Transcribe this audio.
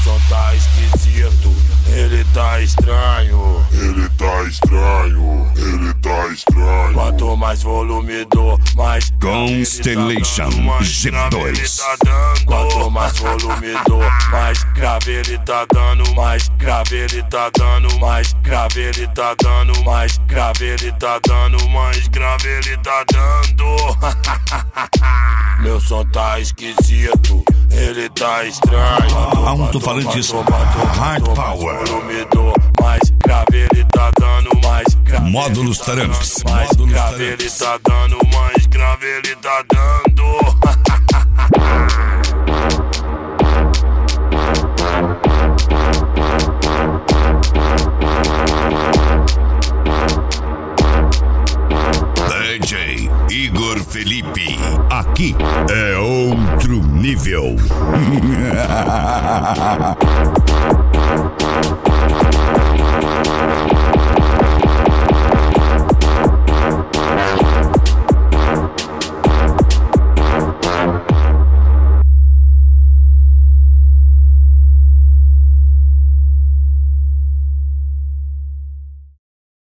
som tá esquisito, ele tá estranho. Ele tá estranho, ele tá estranho. Quanto mais volume dou, mais Constellation G2. Quanto mais volume dou, mais grave ele tá dando. Mais grave ele tá dando. Mais grave ele tá dando. Mais grave ele tá dando. Mais grave ele tá dando. Meu som tá esquisito, ele tá estranho. Alto-falantes Hard Power. Mais grave ele tá dando. Mais grave Módulos Taramps. mais grave ele tá dando. Mais grave ele tá dando. DJ Igor Felipe. Aqui é outro nível.